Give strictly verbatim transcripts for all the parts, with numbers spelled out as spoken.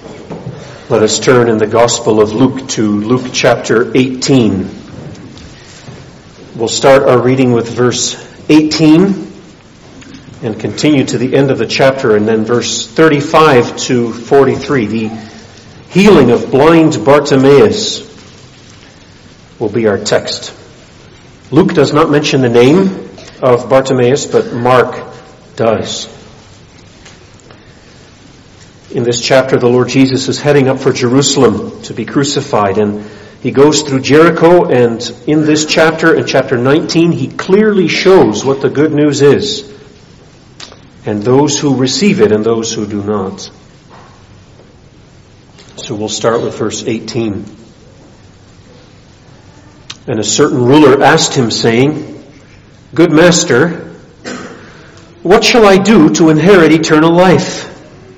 Let us turn in the Gospel of Luke to Luke chapter eighteen. We'll start our reading with verse eighteen and continue to the end of the chapter, and then verse thirty-five to forty-three. The healing of blind Bartimaeus will be our text. Luke does not mention the name of Bartimaeus, but Mark does. In this chapter, the Lord Jesus is heading up for Jerusalem to be crucified, and he goes through Jericho, and in this chapter, in chapter nineteen, he clearly shows what the good news is, and those who receive it and those who do not. So we'll start with verse eighteen. And a certain ruler asked him, saying, "Good master, what shall I do to inherit eternal life?"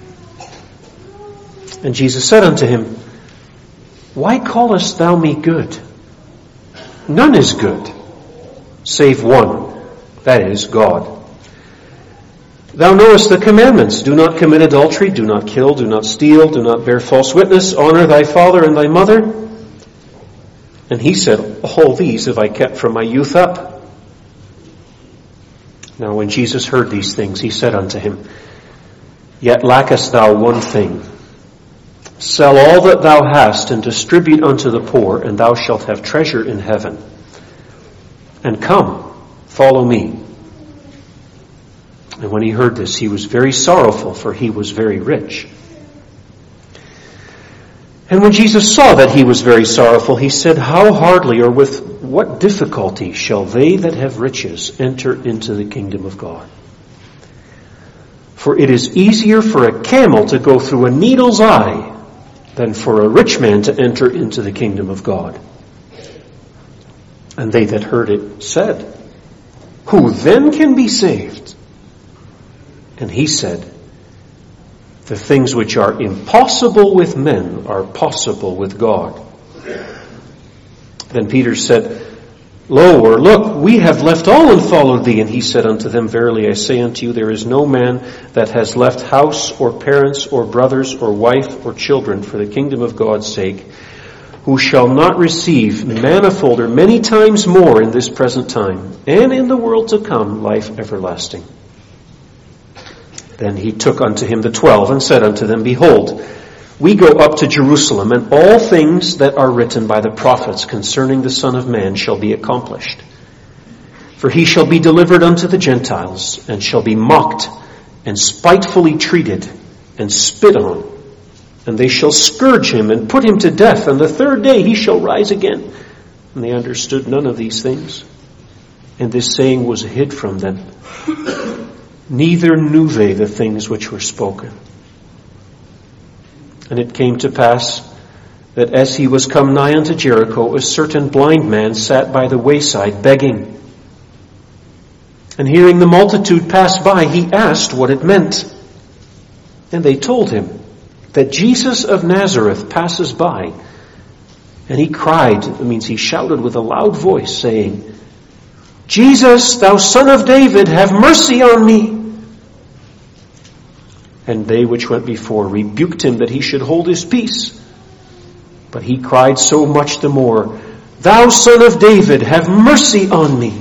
And Jesus said unto him, "Why callest thou me good? None is good, save one, that is, God. Thou knowest the commandments: do not commit adultery, do not kill, do not steal, do not bear false witness, honor thy father and thy mother." And he said, "All these have I kept from my youth up." Now when Jesus heard these things, he said unto him, "Yet lackest thou one thing. Sell all that thou hast and distribute unto the poor, and thou shalt have treasure in heaven. And come, follow me." And when he heard this, he was very sorrowful, for he was very rich. And when Jesus saw that he was very sorrowful, he said, "How hardly, or with what difficulty, shall they that have riches enter into the kingdom of God? For it is easier for a camel to go through a needle's eye than for a rich man to enter into the kingdom of God." And they that heard it said, "Who then can be saved?" And he said, "The things which are impossible with men are possible with God." Then Peter said, "Lo, or look, we have left all and followed thee." And he said unto them, "Verily I say unto you, there is no man that has left house or parents or brothers or wife or children for the kingdom of God's sake, who shall not receive manifold or many times more in this present time, and in the world to come life everlasting." Then he took unto him the twelve, and said unto them, "Behold, we go up to Jerusalem, and all things that are written by the prophets concerning the Son of Man shall be accomplished. For he shall be delivered unto the Gentiles, and shall be mocked, and spitefully treated, and spit on. And they shall scourge him, and put him to death, and the third day he shall rise again." And they understood none of these things, and this saying was hid from them. Neither knew they the things which were spoken. And it came to pass that as he was come nigh unto Jericho, a certain blind man sat by the wayside begging. And hearing the multitude pass by, he asked what it meant. And they told him that Jesus of Nazareth passes by. And he cried, that means he shouted with a loud voice, saying, "Jesus, thou Son of David, have mercy on me." And they which went before rebuked him that he should hold his peace. But he cried so much the more, "Thou Son of David, have mercy on me."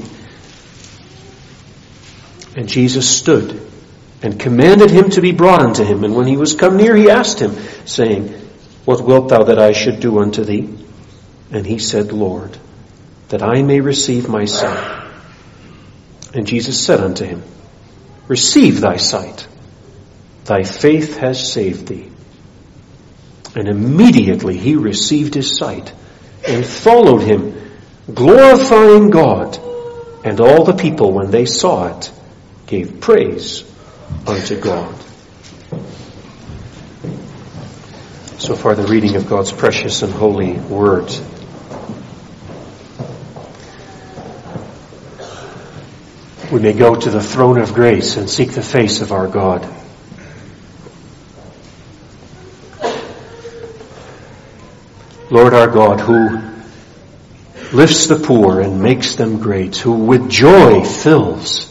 And Jesus stood and commanded him to be brought unto him. And when he was come near, he asked him, saying, "What wilt thou that I should do unto thee?" And he said, "Lord, that I may receive my sight." And Jesus said unto him, "Receive thy sight. Thy faith has saved thee." And immediately he received his sight and followed him, glorifying God. And all the people, when they saw it, gave praise unto God. So far, the reading of God's precious and holy word. We may go to the throne of grace and seek the face of our God. Lord our God, who lifts the poor and makes them great, who with joy fills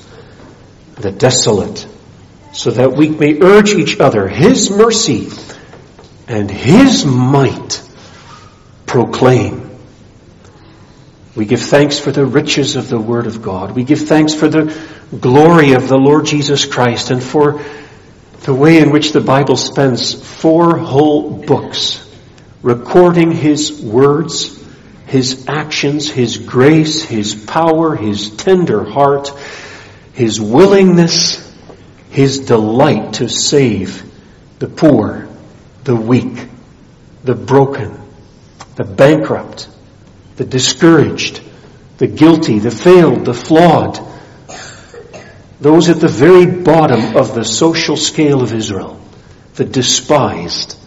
the desolate, so that we may urge each other, His mercy and his might proclaim. We give thanks for the riches of the Word of God. We give thanks for the glory of the Lord Jesus Christ and for the way in which the Bible spends four whole books recording his words, his actions, his grace, his power, his tender heart, his willingness, his delight to save the poor, the weak, the broken, the bankrupt, the discouraged, the guilty, the failed, the flawed, those at the very bottom of the social scale of Israel, the despised.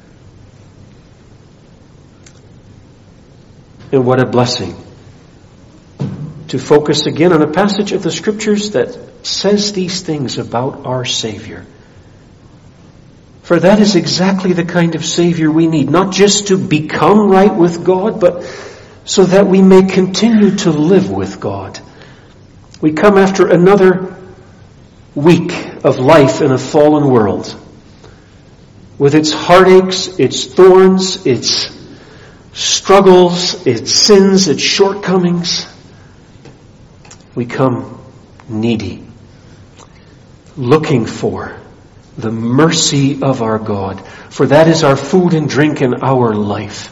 And what a blessing to focus again on a passage of the Scriptures that says these things about our Savior. For that is exactly the kind of Savior we need, not just to become right with God, but so that we may continue to live with God. We come after another week of life in a fallen world, with its heartaches, its thorns, its struggles, its sins, its shortcomings. We come needy, looking for the mercy of our God, for that is our food and drink in our life.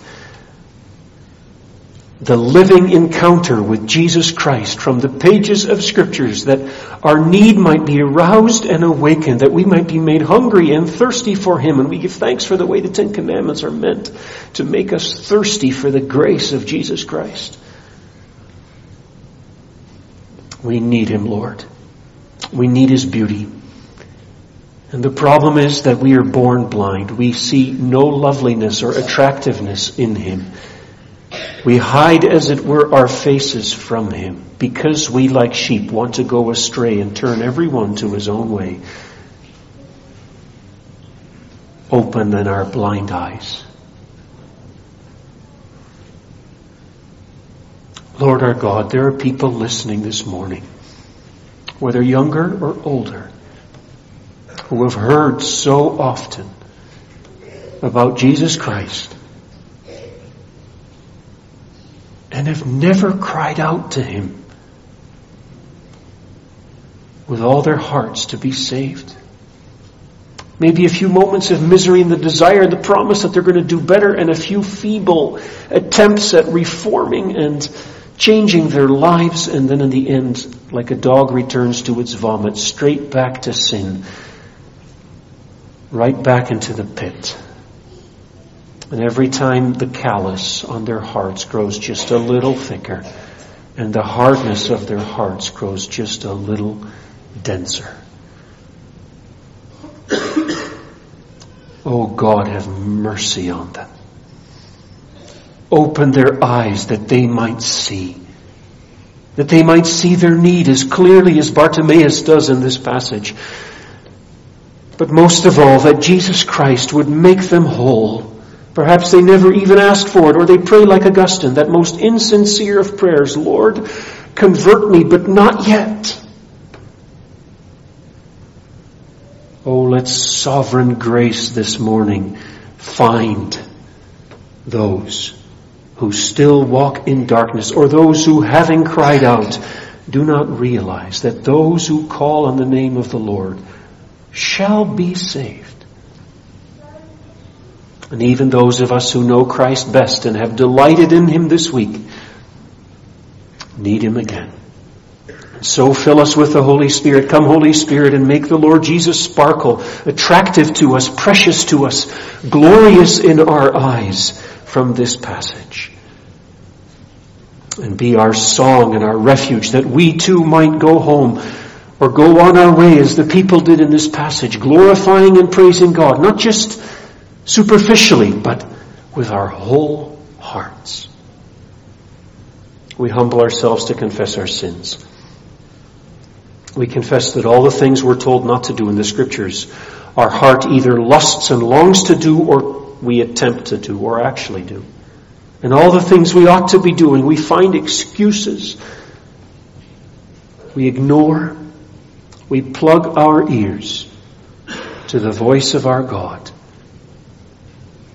The living encounter with Jesus Christ from the pages of Scriptures, that our need might be aroused and awakened, that we might be made hungry and thirsty for Him. And we give thanks for the way the Ten Commandments are meant to make us thirsty for the grace of Jesus Christ. We need Him, Lord. We need His beauty. And the problem is that we are born blind. We see no loveliness or attractiveness in Him. We hide, as it were, our faces from Him because we, like sheep, want to go astray and turn everyone to his own way. Open then our blind eyes. Lord our God, there are people listening this morning, whether younger or older, who have heard so often about Jesus Christ and have never cried out to Him with all their hearts to be saved. Maybe a few moments of misery and the desire and the promise that they're going to do better, and a few feeble attempts at reforming and changing their lives, and then in the end, like a dog returns to its vomit, straight back to sin, right back into the pit. And every time the callus on their hearts grows just a little thicker, and the hardness of their hearts grows just a little denser. Oh God, have mercy on them. Open their eyes that they might see. That they might see their need as clearly as Bartimaeus does in this passage. But most of all, that Jesus Christ would make them whole. Perhaps they never even ask for it, or they pray like Augustine, that most insincere of prayers, Lord, convert me, but not yet. Oh, let sovereign grace this morning find those who still walk in darkness, or those who, having cried out, do not realize that those who call on the name of the Lord shall be saved. And even those of us who know Christ best and have delighted in Him this week need Him again. So fill us with the Holy Spirit. Come, Holy Spirit, and make the Lord Jesus sparkle, attractive to us, precious to us, glorious in our eyes from this passage. And be our song and our refuge, that we too might go home or go on our way as the people did in this passage, glorifying and praising God, not just superficially, but with our whole hearts. We humble ourselves to confess our sins. We confess that all the things we're told not to do in the Scriptures, our heart either lusts and longs to do, or we attempt to do, or actually do. And all the things we ought to be doing, we find excuses. We ignore. We plug our ears to the voice of our God.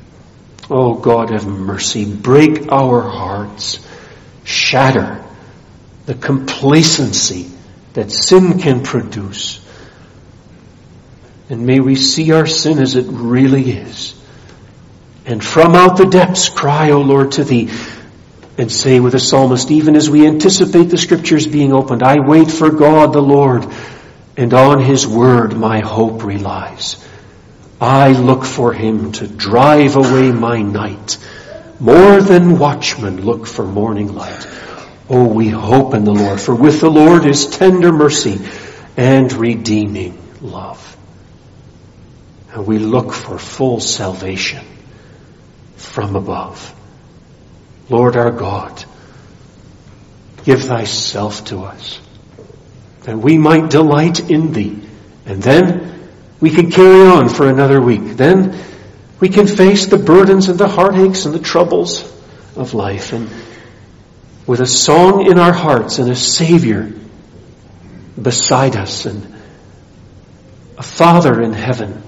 Oh God, have mercy. Break our hearts. Shatter the complacency that sin can produce. And may we see our sin as it really is. And from out the depths cry, O Lord, to Thee, and say with the psalmist, even as we anticipate the Scriptures being opened, I wait for God the Lord, and on His word my hope relies. I look for Him to drive away my night, more than watchmen look for morning light. Oh, we hope in the Lord, for with the Lord is tender mercy and redeeming love. And we look for full salvation from above. Lord our God, give Thyself to us, that we might delight in Thee. And then we can carry on for another week. Then we can face the burdens and the heartaches and the troubles of life. And with a song in our hearts and a Savior beside us and a Father in heaven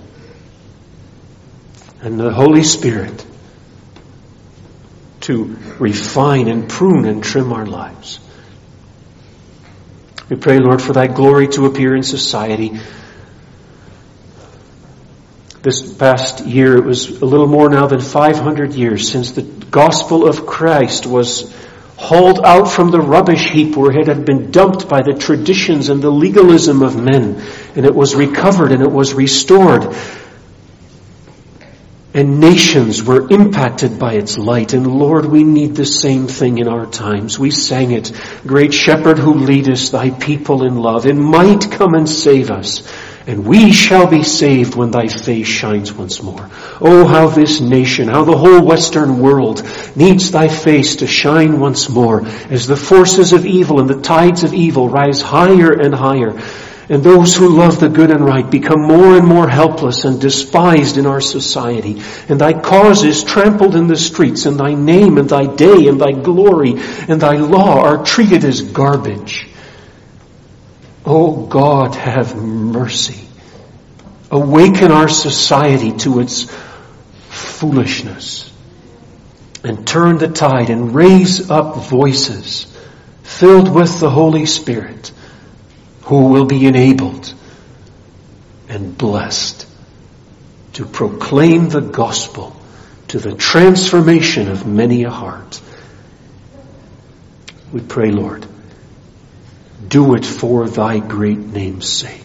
and the Holy Spirit to refine and prune and trim our lives. We pray, Lord, for Thy glory to appear in society. This past year, it was a little more now than five hundred years since the gospel of Christ was hauled out from the rubbish heap where it had been dumped by the traditions and the legalism of men. And it was recovered and it was restored. And nations were impacted by its light. And Lord, we need the same thing in our times. We sang it, Great Shepherd who leadest Thy people in love, in might come and save us. And we shall be saved when Thy face shines once more. Oh, how this nation, how the whole Western world needs Thy face to shine once more as the forces of evil and the tides of evil rise higher and higher. And those who love the good and right become more and more helpless and despised in our society. And Thy cause is trampled in the streets, and Thy name and Thy day and Thy glory and Thy law are treated as garbage. Oh God, have mercy. Awaken our society to its foolishness and turn the tide and raise up voices filled with the Holy Spirit, who will be enabled and blessed to proclaim the gospel to the transformation of many a heart. We pray, Lord, do it for Thy great name's sake.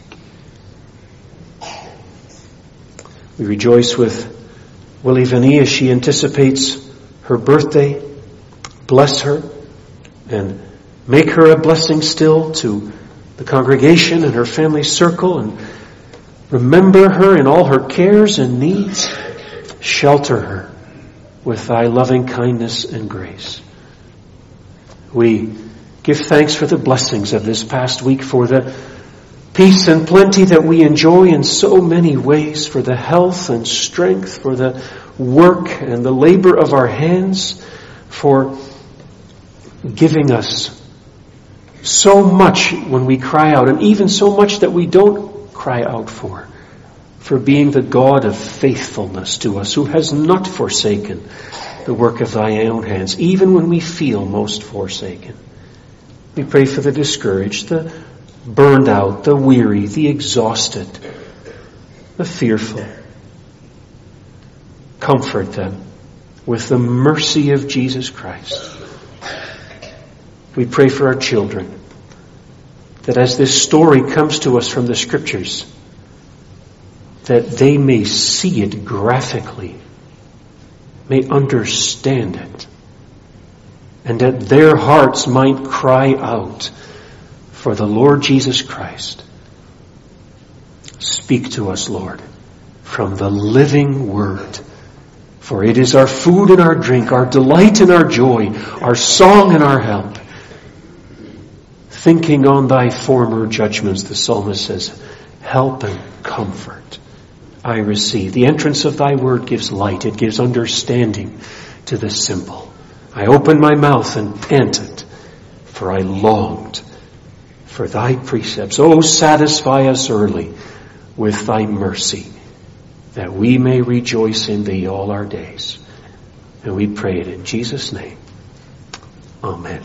We rejoice with Willie Vinnie as she anticipates her birthday. Bless her and make her a blessing still to the congregation and her family circle, and remember her in all her cares and needs. Shelter her with Thy loving kindness and grace. We give thanks for the blessings of this past week, for the peace and plenty that we enjoy in so many ways, for the health and strength, for the work and the labor of our hands, for giving us so much when we cry out, and even so much that we don't cry out for, for being the God of faithfulness to us, who has not forsaken the work of Thy own hands, even when we feel most forsaken. We pray for the discouraged, the burned out, the weary, the exhausted, the fearful. Comfort them with the mercy of Jesus Christ. We pray for our children, that as this story comes to us from the Scriptures, that they may see it graphically, may understand it, and that their hearts might cry out for the Lord Jesus Christ. Speak to us, Lord, from the living Word, for it is our food and our drink, our delight and our joy, our song and our help. Thinking on Thy former judgments, the psalmist says, help and comfort I receive. The entrance of Thy word gives light. It gives understanding to the simple. I opened my mouth and panted, for I longed for Thy precepts. Oh, satisfy us early with Thy mercy, that we may rejoice in Thee all our days. And we pray it in Jesus' name. Amen.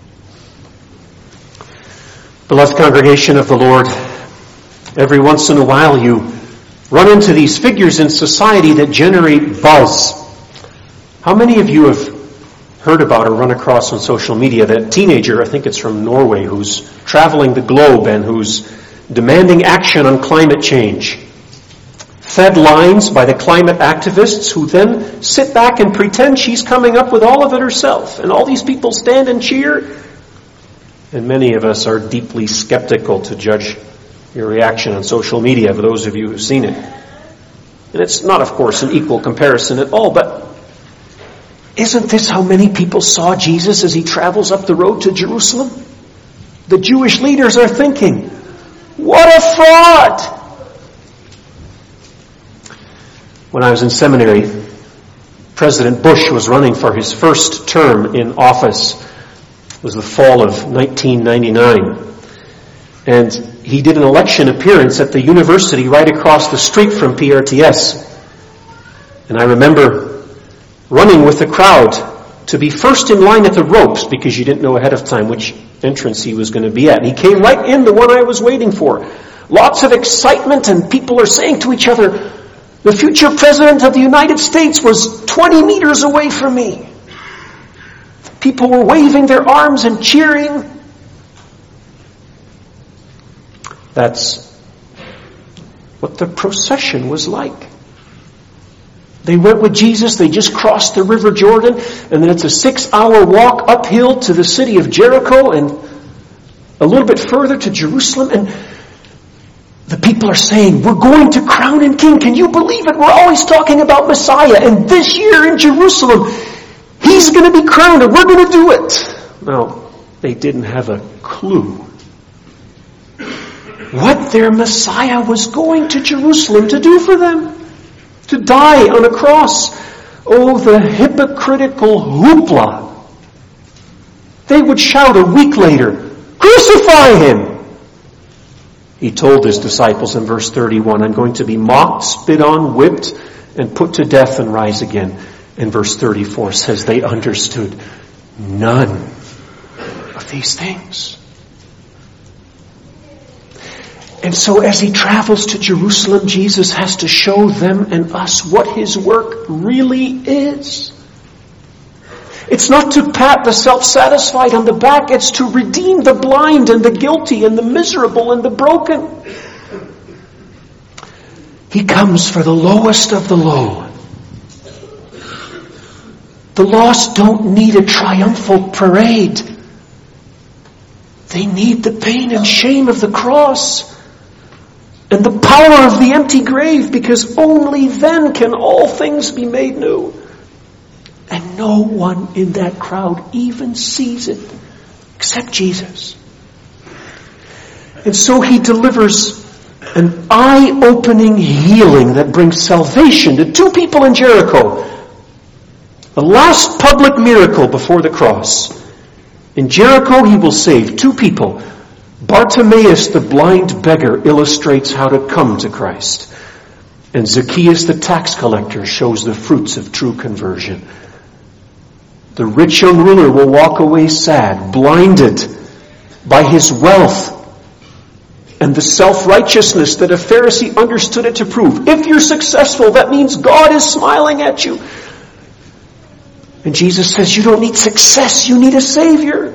Beloved congregation of the Lord, every once in a while you run into these figures in society that generate buzz. How many of you have heard about or run across on social media that teenager, I think it's from Norway, who's traveling the globe and who's demanding action on climate change? Fed lines by the climate activists who then sit back and pretend she's coming up with all of it herself. And all these people stand and cheer. And many of us are deeply skeptical to judge your reaction on social media, for those of you who've seen it. And it's not, of course, an equal comparison at all, but isn't this how many people saw Jesus as he travels up the road to Jerusalem? The Jewish leaders are thinking, what a fraud! When I was in seminary, President Bush was running for his first term in office. It was the fall of nineteen ninety-nine. And he did an election appearance at the university right across the street from P R T S. And I remember running with the crowd to be first in line at the ropes because you didn't know ahead of time which entrance he was going to be at. And he came right in, the one I was waiting for. Lots of excitement, and people are saying to each other, the future president of the United States was twenty meters away from me. People were waving their arms and cheering. That's what the procession was like. They went with Jesus, they just crossed the River Jordan, and then it's a six-hour walk uphill to the city of Jericho and a little bit further to Jerusalem, and the people are saying, we're going to crown him king. Can you believe it? We're always talking about Messiah, and this year in Jerusalem, he's going to be crowned, and we're going to do it. Now, they didn't have a clue what their Messiah was going to Jerusalem to do for them. To die on a cross. Oh, the hypocritical hoopla. They would shout a week later, crucify him! He told his disciples in verse thirty-one, I'm going to be mocked, spit on, whipped, and put to death and rise again. And verse thirty-four says they understood none of these things. And so as he travels to Jerusalem, Jesus has to show them and us what his work really is. It's not to pat the self-satisfied on the back, it's to redeem the blind and the guilty and the miserable and the broken. He comes for the lowest of the low. The lost don't need a triumphal parade. They need the pain and shame of the cross and the power of the empty grave, because only then can all things be made new. And no one in that crowd even sees it except Jesus. And so he delivers an eye-opening healing that brings salvation to two people in Jericho. The last public miracle before the cross. In Jericho, he will save two people. Bartimaeus, the blind beggar, illustrates how to come to Christ. And Zacchaeus, the tax collector, shows the fruits of true conversion. The rich young ruler will walk away sad, blinded by his wealth and the self-righteousness that a Pharisee understood it to prove. If you're successful, that means God is smiling at you. And Jesus says, you don't need success, you need a Savior.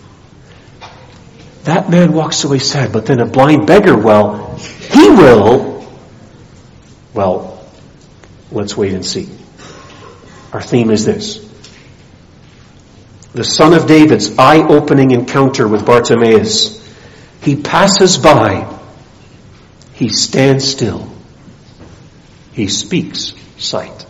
That man walks away sad, but then a blind beggar, well, he will. Well, let's wait and see. Our theme is this. The Son of David's eye-opening encounter with Bartimaeus. He passes by. He stands still. He speaks sight.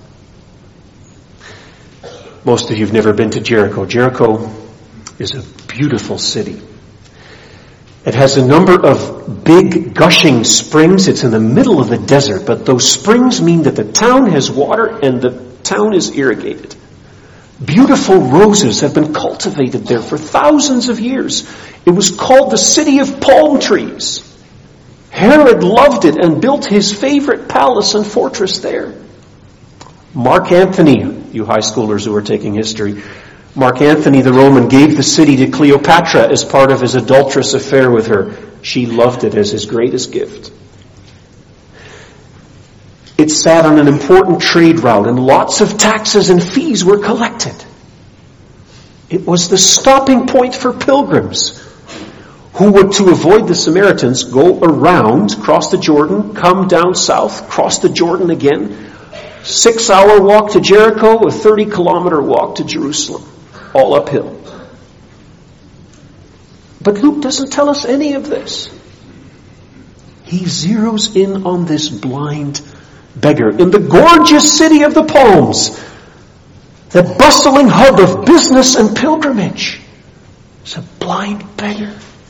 Most of you have never been to Jericho. Jericho is a beautiful city. It has a number of big gushing springs. It's in the middle of the desert, but those springs mean that the town has water and the town is irrigated. Beautiful roses have been cultivated there for thousands of years. It was called the city of palm trees. Herod loved it and built his favorite palace and fortress there. Mark Antony, you high schoolers who are taking history. Mark Antony, the Roman, gave the city to Cleopatra as part of his adulterous affair with her. She loved it as his greatest gift. It sat on an important trade route, and lots of taxes and fees were collected. It was the stopping point for pilgrims who would, to avoid the Samaritans, go around, cross the Jordan, come down south, cross the Jordan again, six-hour walk to Jericho, a thirty-kilometer walk to Jerusalem, all uphill. But Luke doesn't tell us any of this. He zeroes in on this blind beggar in the gorgeous city of the palms, the bustling hub of business and pilgrimage. It's a blind beggar.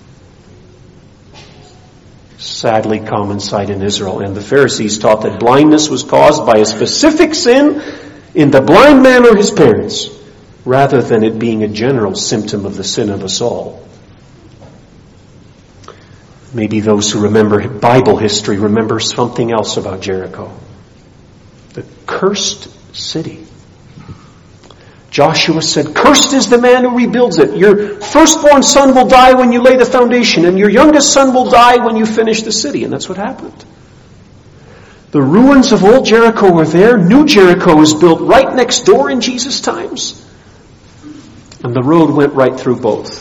Sadly common sight in Israel, and the Pharisees taught that blindness was caused by a specific sin in the blind man or his parents, rather than it being a general symptom of the sin of us all. Maybe those who remember Bible history remember something else about Jericho. The cursed city. Joshua said, "Cursed is the man who rebuilds it. Your firstborn son will die when you lay the foundation, and your youngest son will die when you finish the city." And that's what happened. The ruins of old Jericho were there. New Jericho was built right next door in Jesus' times. And the road went right through both.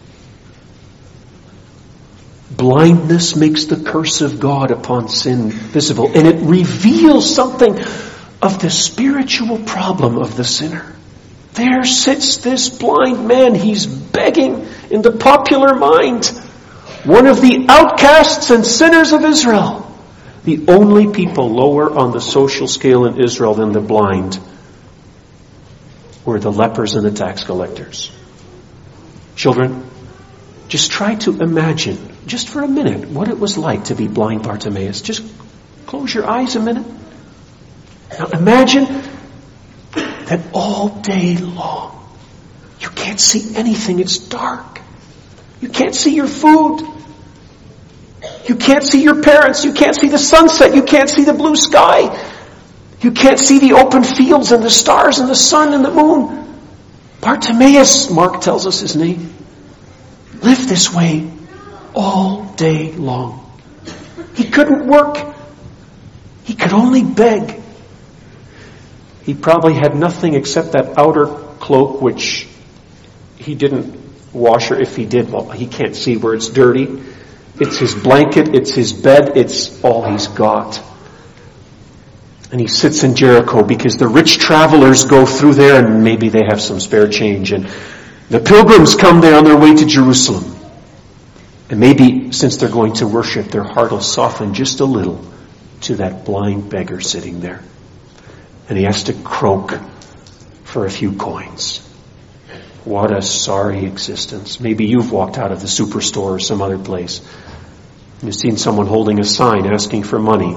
Blindness makes the curse of God upon sin visible, and it reveals something of the spiritual problem of the sinner. There sits this blind man. He's begging in the popular mind. One of the outcasts and sinners of Israel. The only people lower on the social scale in Israel than the blind were the lepers and the tax collectors. Children, just try to imagine, just for a minute, what it was like to be blind Bartimaeus. Just close your eyes a minute. Now imagine that all day long, you can't see anything. It's dark. You can't see your food. You can't see your parents. You can't see the sunset. You can't see the blue sky. You can't see the open fields and the stars and the sun and the moon. Bartimaeus, Mark tells us his name, lived this way all day long. He couldn't work. He could only beg. He probably had nothing except that outer cloak, which he didn't wash, or if he did, well, he can't see where it's dirty. It's his blanket, it's his bed, it's all he's got. And he sits in Jericho because the rich travelers go through there and maybe they have some spare change. And the pilgrims come there on their way to Jerusalem. And maybe since they're going to worship, their heart will soften just a little to that blind beggar sitting there. And he has to croak for a few coins. What a sorry existence. Maybe you've walked out of the superstore or some other place. You've seen someone holding a sign asking for money.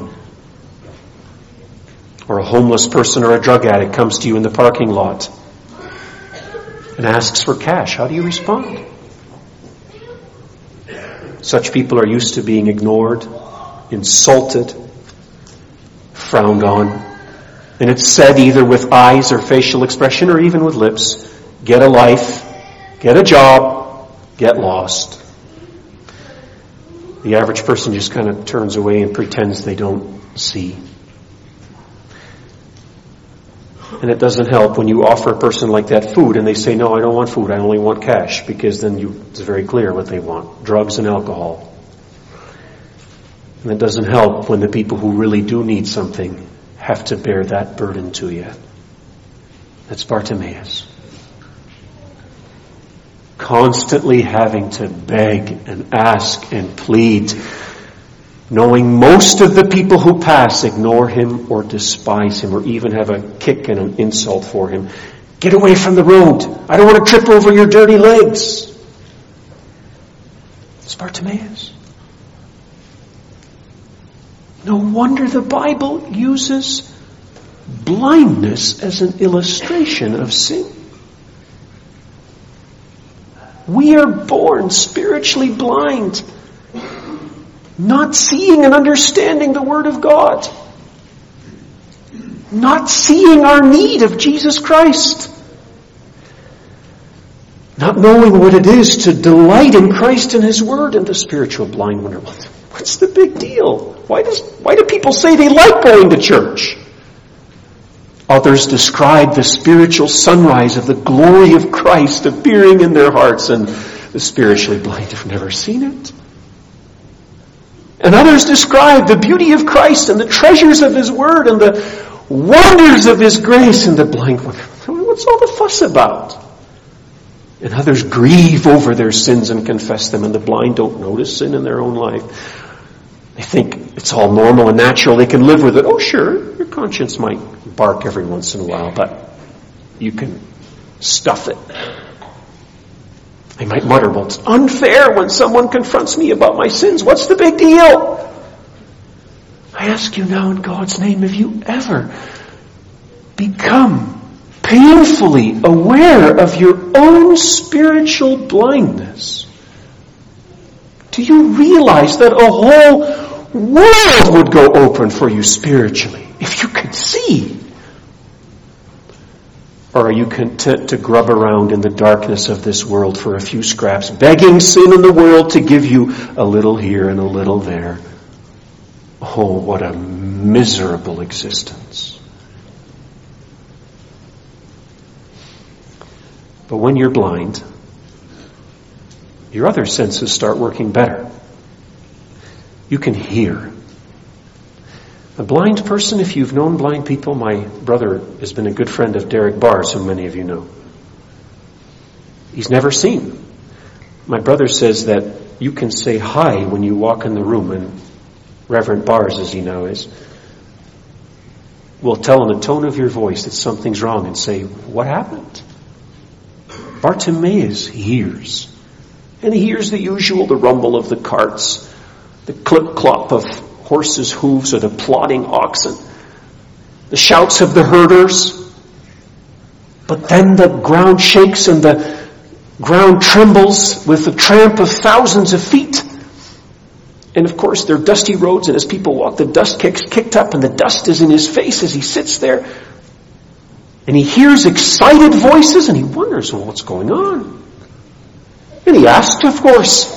Or a homeless person or a drug addict comes to you in the parking lot and asks for cash. How do you respond? Such people are used to being ignored, insulted, frowned on. And it's said either with eyes or facial expression or even with lips, get a life, get a job, get lost. The average person just kind of turns away and pretends they don't see. And it doesn't help when you offer a person like that food and they say, "No, I don't want food, I only want cash," because then you, it's very clear what they want, drugs and alcohol. And it doesn't help when the people who really do need something have to bear that burden to you. That's Bartimaeus. Constantly having to beg and ask and plead, knowing most of the people who pass ignore him or despise him or even have a kick and an insult for him. Get away from the road. I don't want to trip over your dirty legs. It's Bartimaeus. No wonder the Bible uses blindness as an illustration of sin. We are born spiritually blind, not seeing and understanding the Word of God. Not seeing our need of Jesus Christ. Not knowing what it is to delight in Christ and His Word. And the spiritual blind wonder, what's the big deal? Why does why do people say they like going to church? Others describe the spiritual sunrise of the glory of Christ appearing in their hearts, and the spiritually blind have never seen it. And others describe the beauty of Christ and the treasures of His Word and the wonders of His grace, and the blind wonder, what's all the fuss about? And others grieve over their sins and confess them, and the blind don't notice sin in their own life. They think it's all normal and natural. They can live with it. Oh, sure, your conscience might bark every once in a while, but you can stuff it. They might mutter, well, it's unfair when someone confronts me about my sins. What's the big deal? I ask you now in God's name, have you ever become painfully aware of your own spiritual blindness? Do you realize that a whole world would go open for you spiritually if you could see? Or are you content to grub around in the darkness of this world for a few scraps, begging sin in the world to give you a little here and a little there? Oh, what a miserable existence. But when you're blind, your other senses start working better. You can hear. A blind person, if you've known blind people, my brother has been a good friend of Derek Bars, who many of you know. He's never seen. My brother says that you can say hi when you walk in the room, and Reverend Bars, as he now is, will tell in the tone of your voice that something's wrong and say, what happened? Bartimaeus hears. And he hears the usual, the rumble of the carts, the clip-clop of horses' hooves or the plodding oxen, the shouts of the herders. But then the ground shakes and the ground trembles with the tramp of thousands of feet. And of course, they're dusty roads, and as people walk, the dust kicks kicked up, and the dust is in his face as he sits there. And he hears excited voices, and he wonders, well, what's going on? And he asks, of course.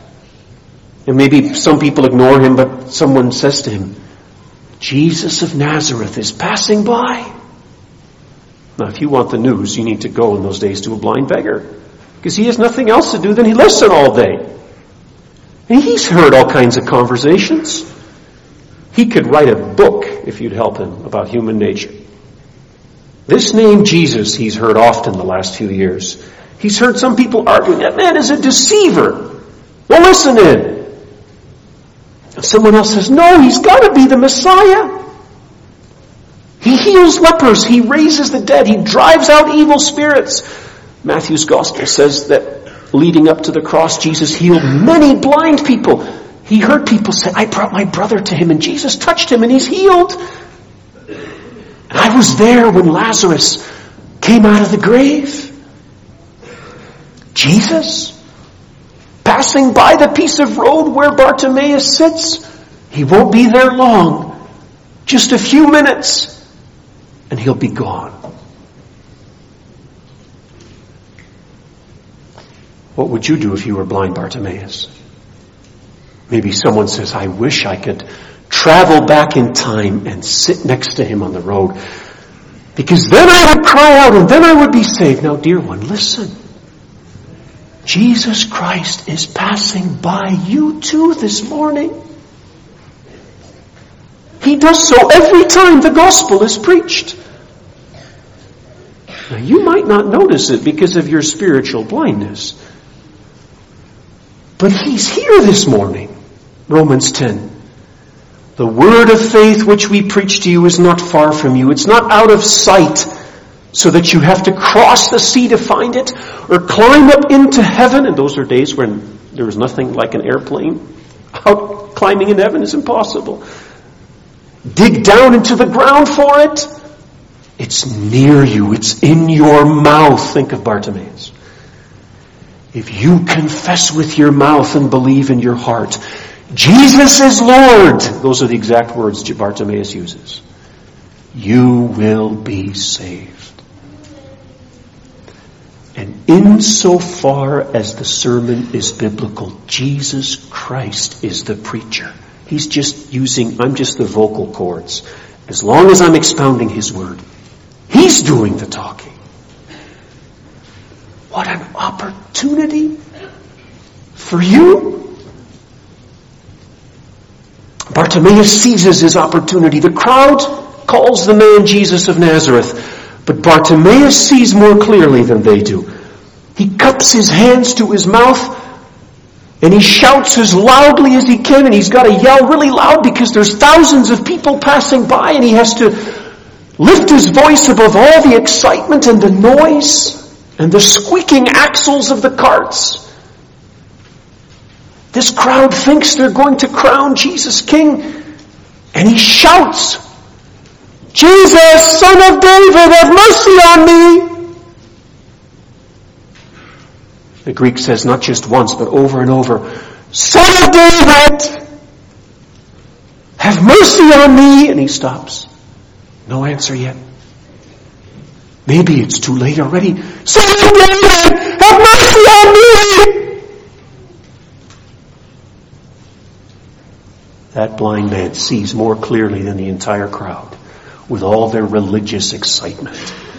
And maybe some people ignore him, but someone says to him, Jesus of Nazareth is passing by. Now, if you want the news, you need to go in those days to a blind beggar, because he has nothing else to do than he listen all day. And he's heard all kinds of conversations. He could write a book, if you'd help him, about human nature. This name Jesus he's heard often the last few years. He's heard some people arguing, that man is a deceiver. Well, listen in. And someone else says, no, he's got to be the Messiah. He heals lepers. He raises the dead. He drives out evil spirits. Matthew's gospel says that leading up to the cross, Jesus healed many blind people. He heard people say, I brought my brother to him, and Jesus touched him, and he's healed. And I was there when Lazarus came out of the grave. Jesus, passing by the piece of road where Bartimaeus sits, he won't be there long. Just a few minutes, and he'll be gone. What would you do if you were blind Bartimaeus? Maybe someone says, I wish I could travel back in time and sit next to him on the road, because then I would cry out and then I would be saved. Now, dear one, listen. Jesus Christ is passing by you too this morning. He does so every time the gospel is preached. Now, you might not notice it because of your spiritual blindness, but he's here this morning. Romans ten. The word of faith which we preach to you is not far from you. It's not out of sight, so that you have to cross the sea to find it, or climb up into heaven. And those are days when there was nothing like an airplane. Out climbing in heaven is impossible. Dig down into the ground for it. It's near you. It's in your mouth. Think of Bartimaeus. If you confess with your mouth and believe in your heart, Jesus is Lord. Those are the exact words Bartimaeus uses. you will be saved. And insofar as the sermon is biblical, Jesus Christ is the preacher. He's just using, I'm just the vocal cords. As long as I'm expounding His word, He's doing the talking. What an opportunity for you. Bartimaeus seizes his opportunity. The crowd calls the man Jesus of Nazareth, but Bartimaeus sees more clearly than they do. He cups his hands to his mouth and he shouts as loudly as he can, and he's got to yell really loud because there's thousands of people passing by, and he has to lift his voice above all the excitement and the noise and the squeaking axles of the carts. This crowd thinks they're going to crown Jesus king, and he shouts, "Jesus, Son of David, have mercy on me!" The Greek says not just once, but over and over, "Son of David, have mercy on me!" And he stops. No answer yet. Maybe it's too late already. "Son of David, have mercy on me!" That blind man sees more clearly than the entire crowd with all their religious excitement.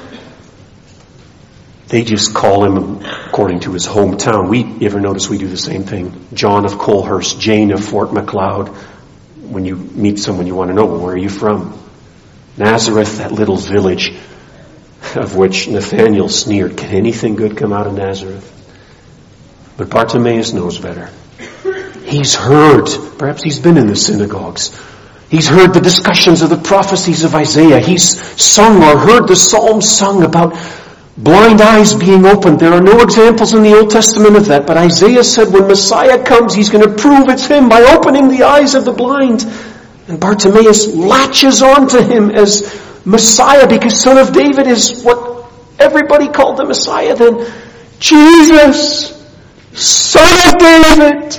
They just call him according to his hometown. We, you ever notice we do the same thing? John of Colehurst, Jane of Fort Macleod. When you meet someone, you want to know, well, where are you from? Nazareth, that little village of which Nathanael sneered. Can anything good come out of Nazareth? But Bartimaeus knows better. He's heard, perhaps he's been in the synagogues. He's heard the discussions of the prophecies of Isaiah. He's sung or heard the psalms sung about blind eyes being opened. There are no examples in the Old Testament of that, but Isaiah said when Messiah comes, He's going to prove it's Him by opening the eyes of the blind. And Bartimaeus latches on to Him as Messiah because Son of David is what everybody called the Messiah then. "Jesus, Son of David,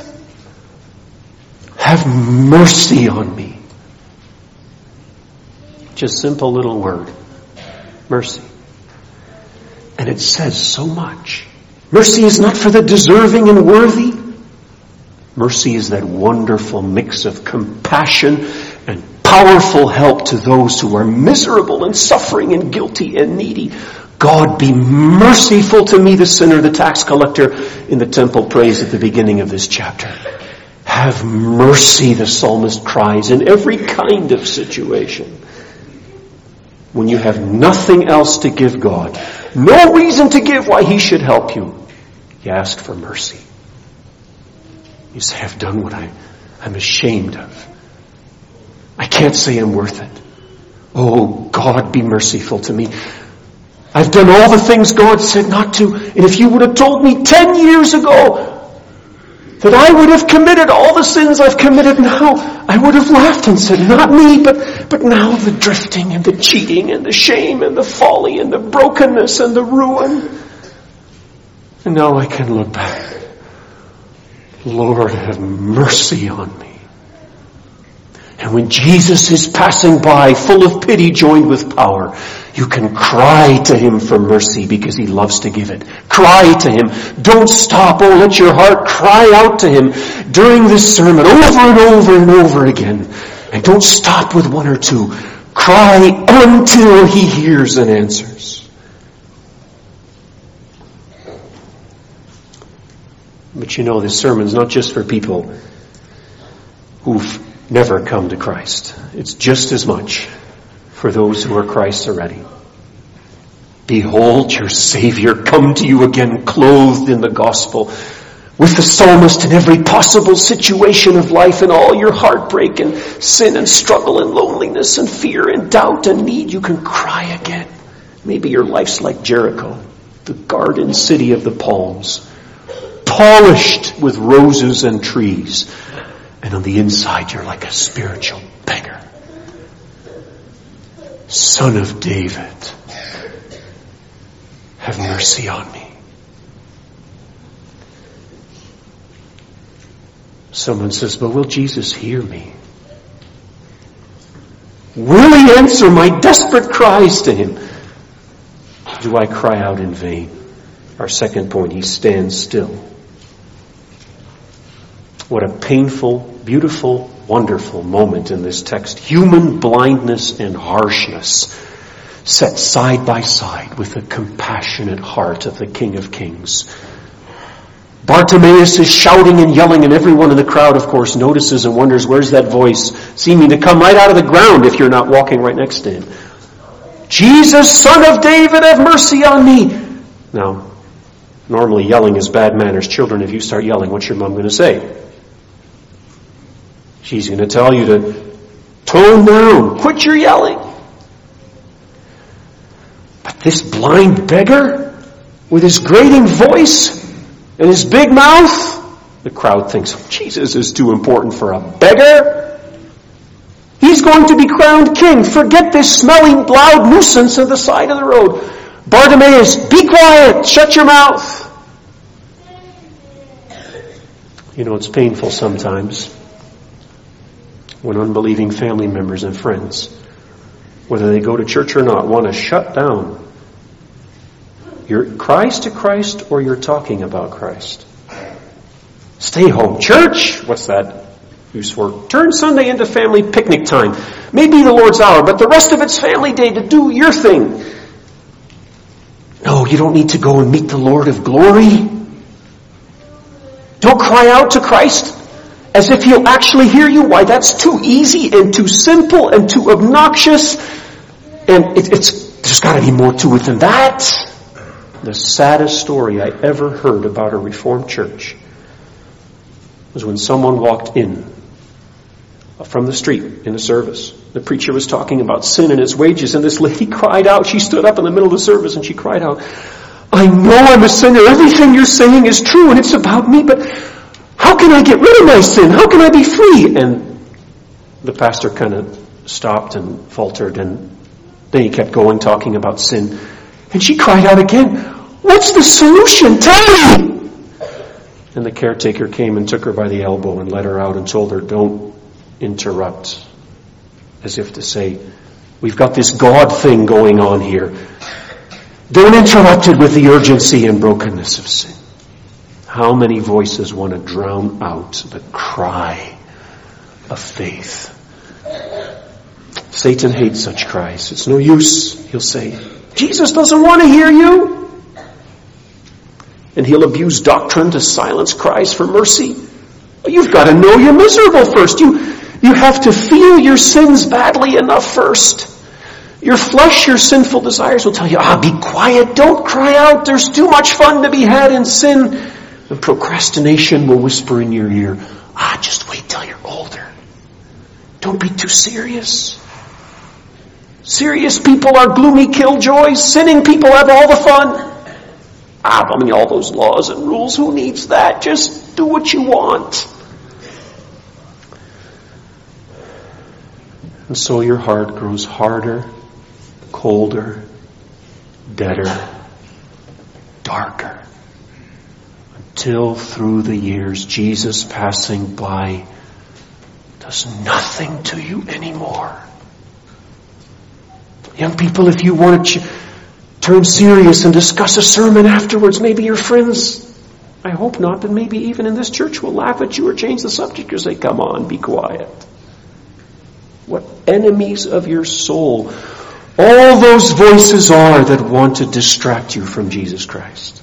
have mercy on me." Just simple little word. Mercy. And it says so much. Mercy is not for the deserving and worthy. Mercy is that wonderful mix of compassion and powerful help to those who are miserable and suffering and guilty and needy. "God, be merciful to me, the sinner," the tax collector in the temple prays at the beginning of this chapter. Have mercy, the psalmist cries, in every kind of situation. When you have nothing else to give God, no reason to give why He should help you, you ask for mercy. You say, "I've done what I, I'm ashamed of. I can't say I'm worth it. Oh, God, be merciful to me. I've done all the things God said not to, and if you would have told me ten years ago that I would have committed all the sins I've committed now, I would have laughed and said, not me, but, but now the drifting and the cheating and the shame and the folly and the brokenness and the ruin. And now I can look back. Lord, have mercy on me." And when Jesus is passing by, full of pity joined with power, you can cry to Him for mercy because He loves to give it. Cry to Him. Don't stop. Oh, let your heart cry out to Him during this sermon over and over and over again. And don't stop with one or two. Cry until He hears and answers. But you know, this sermon's not just for people who've never come to Christ. It's just as much for those who are Christ's already. Behold your Savior come to you again, clothed in the gospel, with the psalmist in every possible situation of life, and all your heartbreak and sin and struggle and loneliness and fear and doubt and need, you can cry again. Maybe your life's like Jericho, the garden city of the palms, polished with roses and trees. And on the inside, you're like a spiritual beggar. Son of David, have mercy on me. Someone says, but will Jesus hear me? Will He I answer my desperate cries to him? Do I cry out in vain? Our second point, he stands still. What a painful, beautiful, wonderful moment in this text. Human blindness and harshness set side by side with the compassionate heart of the King of Kings. Bartimaeus is shouting and yelling, and everyone in the crowd, of course, notices and wonders, where's that voice seeming to come right out of the ground if you're not walking right next to him? Jesus, Son of David, have mercy on me. Now, normally yelling is bad manners. Children, if you start yelling, what's your mom going to say? She's going to tell you to tone down, quit your yelling. But this blind beggar, with his grating voice and his big mouth, the crowd thinks, Jesus is too important for a beggar. He's going to be crowned king. Forget this smelly, loud nuisance at the side of the road. Bartimaeus, be quiet. Shut your mouth. You know, it's painful sometimes when unbelieving family members and friends, whether they go to church or not, want to shut down your cries to Christ or you're talking about Christ. Stay home. Church? What's that use word? Turn Sunday into family picnic time. Maybe the Lord's hour, but the rest of it's family day to do your thing. No, you don't need to go and meet the Lord of glory. Don't cry out to Christ as if he'll actually hear you. Why, that's too easy and too simple and too obnoxious. And it, it's there's got to be more to it than that. The saddest story I ever heard about a Reformed church was when someone walked in from the street in a service. The preacher was talking about sin and its wages, and this lady cried out. She stood up in the middle of the service and she cried out, I know I'm a sinner. Everything you're saying is true and it's about me, but how can I get rid of my sin? How can I be free? And the pastor kind of stopped and faltered, and then he kept going, talking about sin. And she cried out again, what's the solution? Tell me! And the caretaker came and took her by the elbow and led her out and told her, don't interrupt. As if to say, we've got this God thing going on here. Don't interrupt it with the urgency and brokenness of sin. How many voices want to drown out the cry of faith? Satan hates such cries. It's no use, he'll say. Jesus doesn't want to hear you. And he'll abuse doctrine to silence cries for mercy. You've got to know you're miserable first. You, you have to feel your sins badly enough first. Your flesh, your sinful desires will tell you, ah, be quiet, don't cry out, there's too much fun to be had in sin. And procrastination will whisper in your ear, ah, just wait till you're older. Don't be too serious. Serious people are gloomy killjoys. Sinning people have all the fun. Ah, I mean, all those laws and rules, who needs that? Just do what you want. And so your heart grows harder, colder, deader, darker, until through the years, Jesus passing by does nothing to you anymore. Young people, if you want to ch- turn serious and discuss a sermon afterwards, maybe your friends, I hope not, but maybe even in this church will laugh at you or change the subject or say, come on, be quiet. What enemies of your soul all those voices are that want to distract you from Jesus Christ.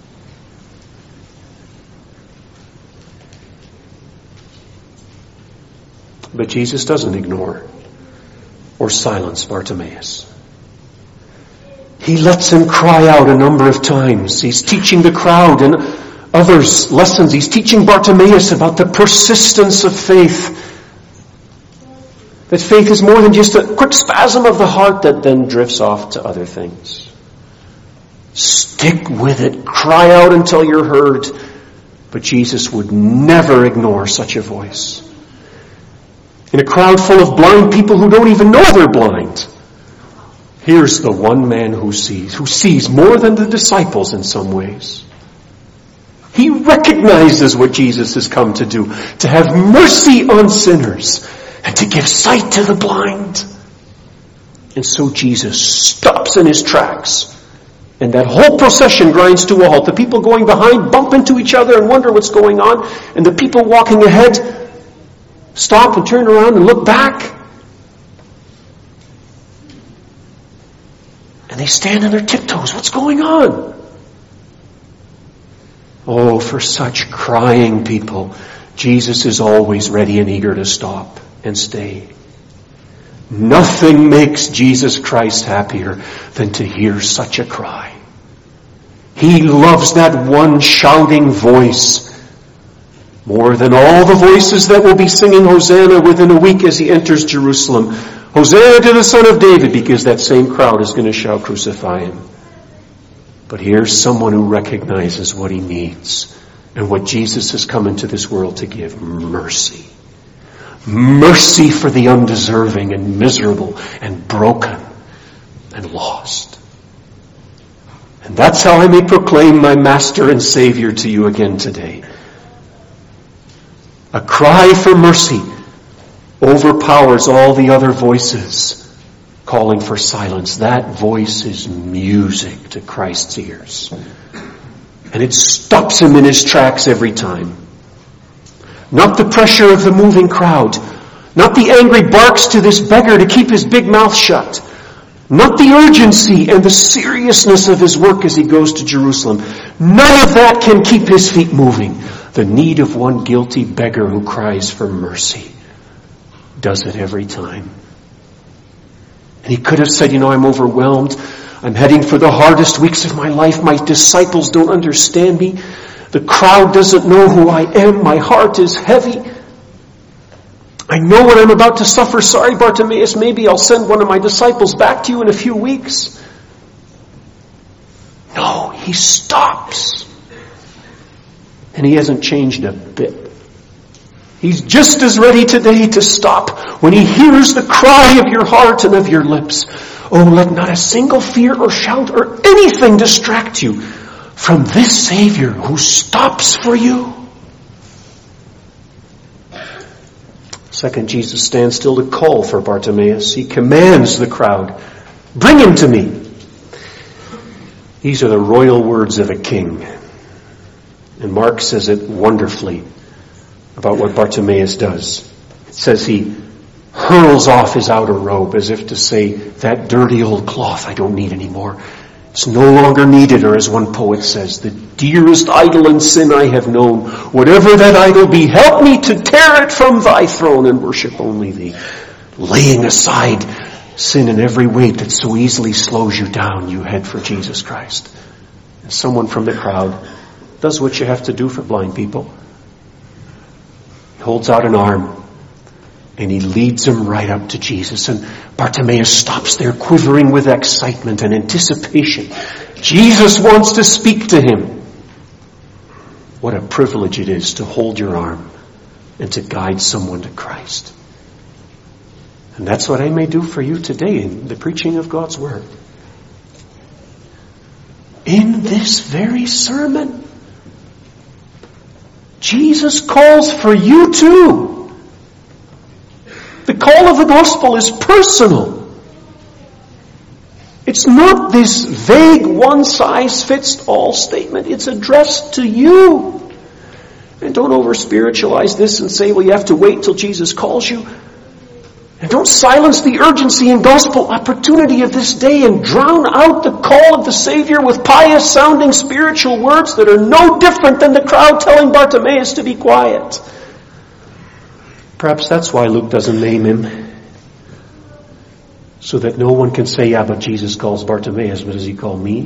But Jesus doesn't ignore or silence Bartimaeus. He lets him cry out a number of times. He's teaching the crowd and others lessons. He's teaching Bartimaeus about the persistence of faith. That faith is more than just a quick spasm of the heart that then drifts off to other things. Stick with it. Cry out until you're heard. But Jesus would never ignore such a voice. In a crowd full of blind people who don't even know they're blind, here's the one man who sees, who sees more than the disciples in some ways. He recognizes what Jesus has come to do, to have mercy on sinners and to give sight to the blind. And so Jesus stops in his tracks. And that whole procession grinds to a halt. The people going behind bump into each other and wonder what's going on. And the people walking ahead stop and turn around and look back. And they stand on their tiptoes. What's going on? Oh, for such crying people, Jesus is always ready and eager to stop and stay. Nothing makes Jesus Christ happier than to hear such a cry. He loves that one shouting voice more than all the voices that will be singing Hosanna within a week as he enters Jerusalem. Hosanna to the Son of David, because that same crowd is going to shout, crucify him. But here's someone who recognizes what he needs and what Jesus has come into this world to give: mercy. Mercy for the undeserving and miserable and broken and lost. And that's how I may proclaim my Master and Savior to you again today. A cry for mercy overpowers all the other voices calling for silence. That voice is music to Christ's ears. And it stops him in his tracks every time. Not the pressure of the moving crowd. Not the angry barks to this beggar to keep his big mouth shut. Not the urgency and the seriousness of his work as he goes to Jerusalem. None of that can keep his feet moving. The need of one guilty beggar who cries for mercy does it every time. And he could have said, you know, I'm overwhelmed. I'm heading for the hardest weeks of my life. My disciples don't understand me. The crowd doesn't know who I am. My heart is heavy. I know what I'm about to suffer. Sorry, Bartimaeus, maybe I'll send one of my disciples back to you in a few weeks. No, he stops. And he hasn't changed a bit. He's just as ready today to stop when he hears the cry of your heart and of your lips. Oh, let not a single fear or shout or anything distract you from this Savior who stops for you. Second, Jesus stands still to call for Bartimaeus. He commands the crowd, bring him to me. These are the royal words of a king. And Mark says it wonderfully about what Bartimaeus does. It says he hurls off his outer robe as if to say, that dirty old cloth I don't need anymore. It's no longer needed, or as one poet says, the dearest idol and sin I have known, whatever that idol be, help me to tear it from thy throne and worship only thee. Laying aside sin and every weight that so easily slows you down, you head for Jesus Christ. And someone from the crowd does what you have to do for blind people. He holds out an arm and he leads him right up to Jesus. And Bartimaeus stops there quivering with excitement and anticipation. Jesus wants to speak to him. What a privilege it is to hold your arm and to guide someone to Christ. And that's what I may do for you today in the preaching of God's Word. In this very sermon, Jesus calls for you too. The call of the gospel is personal. It's not this vague one-size-fits-all statement. It's addressed to you. And don't over-spiritualize this and say, well, you have to wait till Jesus calls you. And don't silence the urgency and gospel opportunity of this day and drown out the call of the Savior with pious-sounding spiritual words that are no different than the crowd telling Bartimaeus to be quiet. Perhaps that's why Luke doesn't name him. So that no one can say, yeah, but Jesus calls Bartimaeus, but does he call me?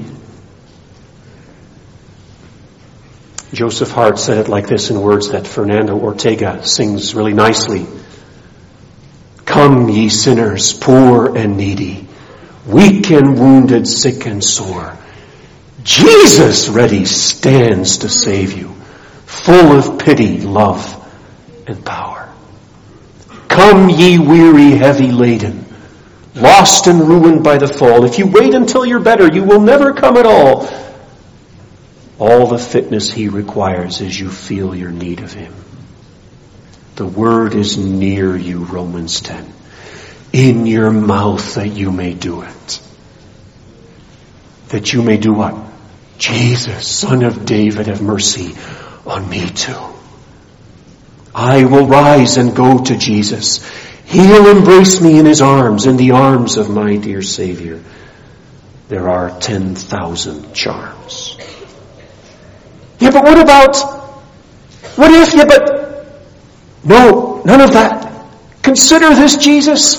Joseph Hart said it like this in words that Fernando Ortega sings really nicely. Come, ye sinners, poor and needy, weak and wounded, sick and sore. Jesus ready stands to save you, full of pity, love, and power. Come, ye weary, heavy laden, lost and ruined by the fall. If you wait until you're better, you will never come at all. All the fitness he requires is you feel your need of him. The word is near you, Romans ten. in your mouth that you may do it. That you may do what? Jesus, Son of David, have mercy on me too. I will rise and go to Jesus. He'll embrace me in his arms, in the arms of my dear Savior. There are ten thousand charms. Yeah, but what about, what if, yeah, but, no, none of that. Consider this Jesus.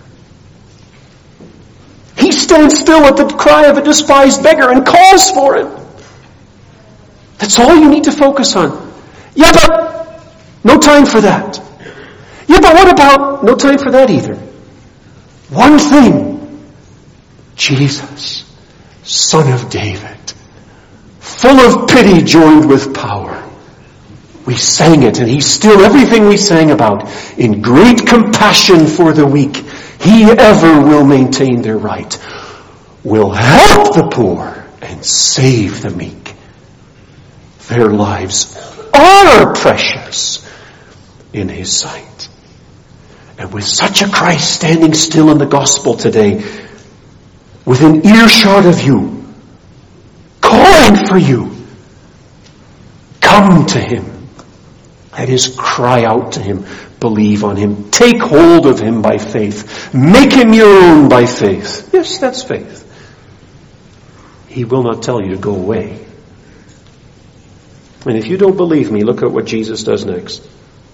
He stands still at the cry of a despised beggar and calls for him. That's all you need to focus on. Yeah, but no time for that. Yeah, but what about no time for that either? One thing. Jesus, Son of David, full of pity joined with power. We sang it, and he's still everything we sang about. In great compassion for the weak, he ever will maintain their right, will help the poor and save the meek. Their lives are precious in his sight. And with such a Christ standing still in the gospel today, within earshot of you, calling for you, come to him. That is, cry out to him, believe on him, take hold of him by faith, make him your own by faith. Yes, that's faith. He will not tell you to go away. And if you don't believe me, look at what Jesus does next.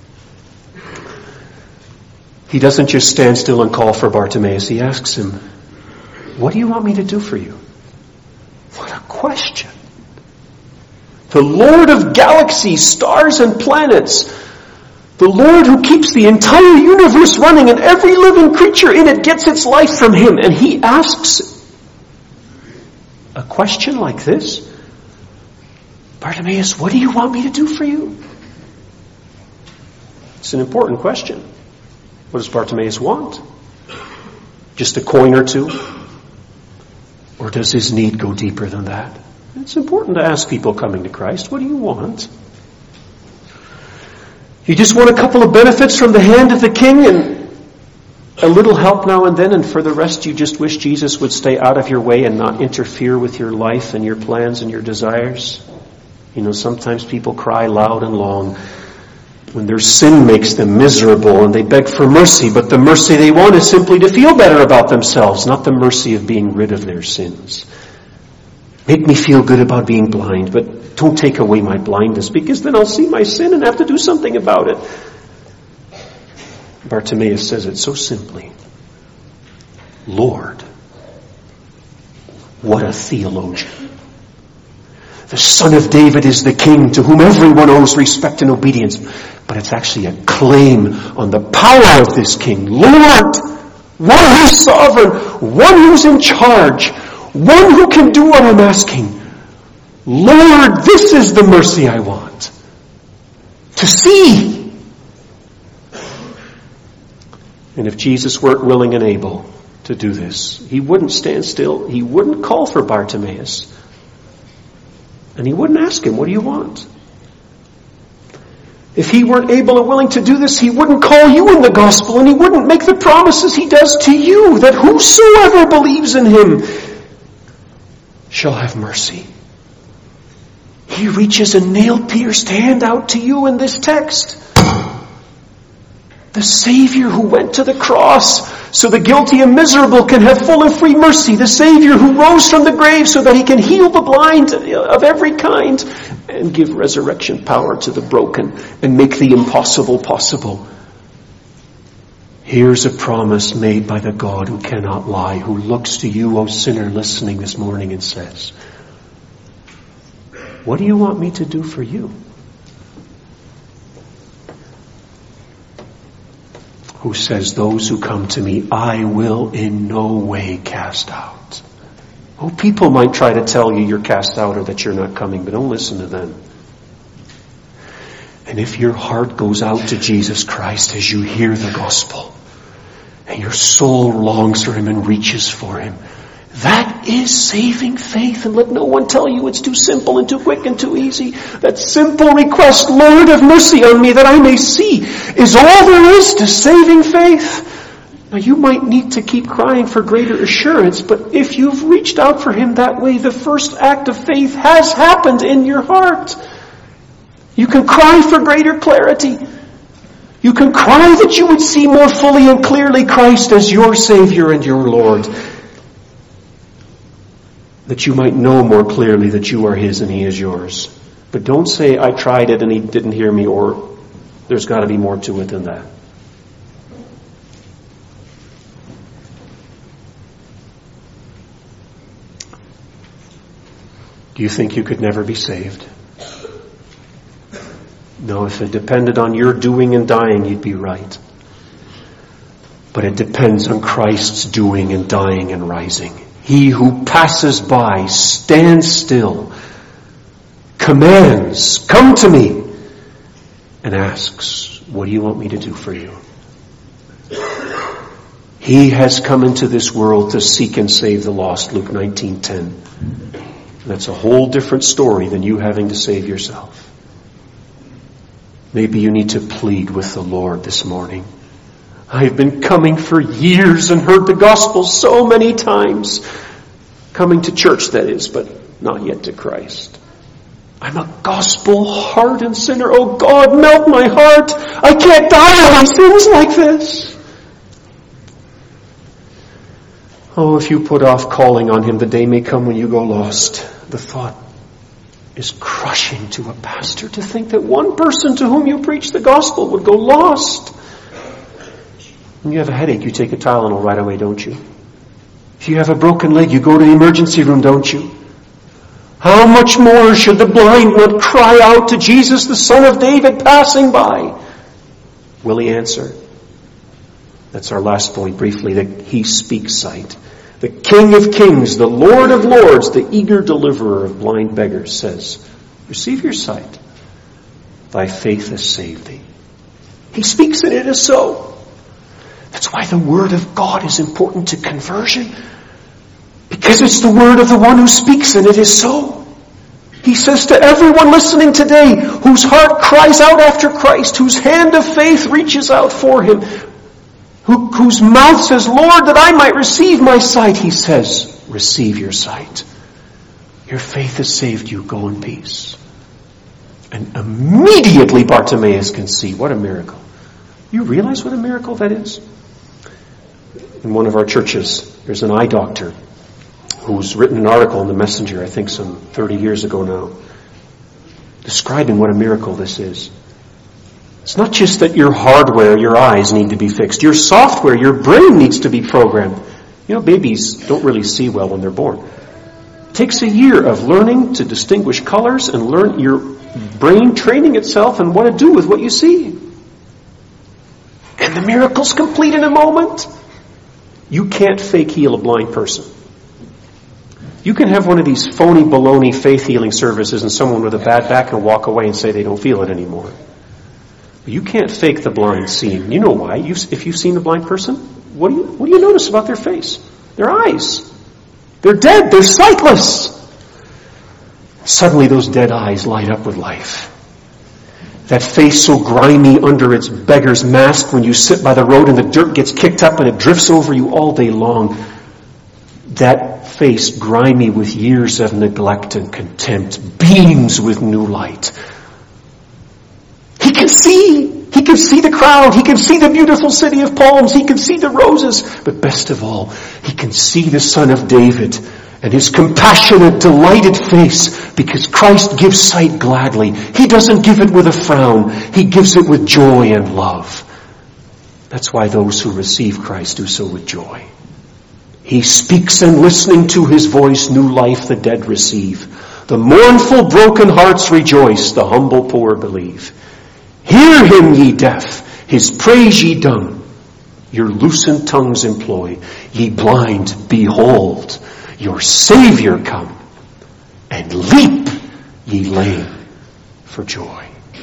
He doesn't just stand still and call for Bartimaeus. He asks him, what do you want me to do for you? What a question. The Lord of galaxies, stars and planets, the Lord who keeps the entire universe running and every living creature in it gets its life from him. And he asks a question like this. Bartimaeus, what do you want me to do for you? It's an important question. What does Bartimaeus want? Just a coin or two? Or does his need go deeper than that? It's important to ask people coming to Christ, what do you want? You just want a couple of benefits from the hand of the king and a little help now and then, and for the rest you just wish Jesus would stay out of your way and not interfere with your life and your plans and your desires? You know, sometimes people cry loud and long when their sin makes them miserable and they beg for mercy, but the mercy they want is simply to feel better about themselves, not the mercy of being rid of their sins. Make me feel good about being blind, but don't take away my blindness, because then I'll see my sin and have to do something about it. Bartimaeus says it so simply. Lord, what a theologian. The Son of David is the King to whom everyone owes respect and obedience. But it's actually a claim on the power of this King. Lord, one who's sovereign, one who's in charge, one who can do what I'm asking. Lord, this is the mercy I want. To see. And if Jesus weren't willing and able to do this, he wouldn't stand still. He wouldn't call for Bartimaeus. And he wouldn't ask him, what do you want? If he weren't able or willing to do this, he wouldn't call you in the gospel, and he wouldn't make the promises he does to you, that whosoever believes in him shall have mercy. He reaches a nail-pierced hand out to you in this text. The Savior who went to the cross so the guilty and miserable can have full and free mercy. The Savior who rose from the grave so that he can heal the blind of every kind and give resurrection power to the broken and make the impossible possible. Here's a promise made by the God who cannot lie, who looks to you, O sinner, listening this morning and says, what do you want me to do for you? Who says, those who come to me, I will in no way cast out. Oh, people might try to tell you you're cast out or that you're not coming, but don't listen to them. And if your heart goes out to Jesus Christ as you hear the gospel, and your soul longs for him and reaches for him, that is saving faith. And let no one tell you it's too simple and too quick and too easy. That simple request, Lord, have mercy on me that I may see, is all there is to saving faith. Now you might need to keep crying for greater assurance, but if you've reached out for him that way, the first act of faith has happened in your heart. You can cry for greater clarity. You can cry that you would see more fully and clearly Christ as your Savior and your Lord. That you might know more clearly that you are his and he is yours. But don't say, I tried it and he didn't hear me, or there's got to be more to it than that. Do you think you could never be saved? No, if it depended on your doing and dying, you'd be right. But it depends on Christ's doing and dying and rising. He who passes by stands still, commands, come to me, and asks, what do you want me to do for you? He has come into this world to seek and save the lost, Luke nineteen ten. That's a whole different story than you having to save yourself. Maybe you need to plead with the Lord this morning. I've been coming for years and heard the gospel so many times. Coming to church, that is, but not yet to Christ. I'm a gospel-hardened sinner. Oh God, melt my heart. I can't die on my sins like this. Oh, if you put off calling on him, the day may come when you go lost. The thought is crushing to a pastor to think that one person to whom you preach the gospel would go lost. When you have a headache, you take a Tylenol right away, don't you? If you have a broken leg, you go to the emergency room, don't you? How much more should the blind one cry out to Jesus, the Son of David, passing by? Will he answer? That's our last point briefly, that he speaks sight. The King of Kings, the Lord of Lords, the eager deliverer of blind beggars says, receive your sight. Thy faith has saved thee. He speaks and it is so. That's why the Word of God is important to conversion. Because it's the Word of the one who speaks and it is so. He says to everyone listening today, whose heart cries out after Christ, whose hand of faith reaches out for him, Who, whose mouth says, Lord, that I might receive my sight, he says, receive your sight. Your faith has saved you. Go in peace. And immediately Bartimaeus can see. What a miracle. You realize what a miracle that is? In one of our churches, there's an eye doctor who's written an article in the Messenger, I think some thirty years ago now, describing what a miracle this is. It's not just that your hardware, your eyes need to be fixed. Your software, your brain needs to be programmed. You know, babies don't really see well when they're born. It takes a year of learning to distinguish colors and learn your brain training itself and what to do with what you see. And the miracle's complete in a moment. You can't fake heal a blind person. You can have one of these phony baloney faith healing services and someone with a bad back can walk away and say they don't feel it anymore. You can't fake the blind seeing. You know why? You, if you've seen the blind person, what do you what do you notice about their face? Their eyes. They're dead. They're sightless. Suddenly those dead eyes light up with life. That face so grimy under its beggar's mask when you sit by the road and the dirt gets kicked up and it drifts over you all day long. That face grimy with years of neglect and contempt beams with new light. He can see. He can see the crowd. He can see the beautiful city of palms. He can see the roses. But best of all, he can see the Son of David and his compassionate, delighted face, because Christ gives sight gladly. He doesn't give it with a frown. He gives it with joy and love. That's why those who receive Christ do so with joy. He speaks, and listening to his voice, new life the dead receive. The mournful, broken hearts rejoice. The humble poor believe. Hear him, ye deaf, his praise ye dumb. Your loosened tongues employ. Ye blind, behold, your Savior come. And leap, ye lame, for joy.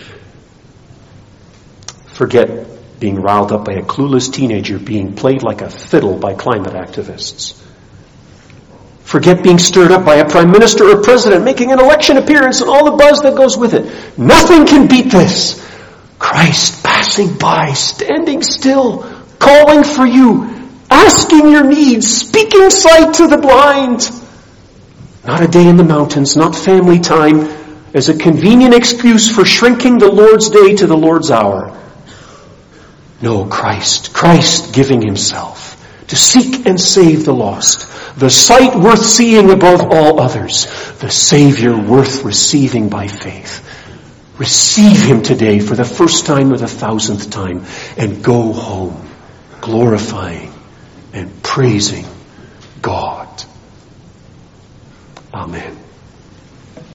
Forget being riled up by a clueless teenager being played like a fiddle by climate activists. Forget being stirred up by a prime minister or president making an election appearance and all the buzz that goes with it. Nothing can beat this. Christ passing by, standing still, calling for you. asking your needs, speaking sight to the blind. Not a day in the mountains, not family time as a convenient excuse for shrinking the Lord's day to the Lord's hour. No, Christ, Christ giving himself to seek and save the lost. The sight worth seeing above all others. The Savior worth receiving by faith. Receive him today for the first time or the thousandth time and go home glorifying and praising God. Amen.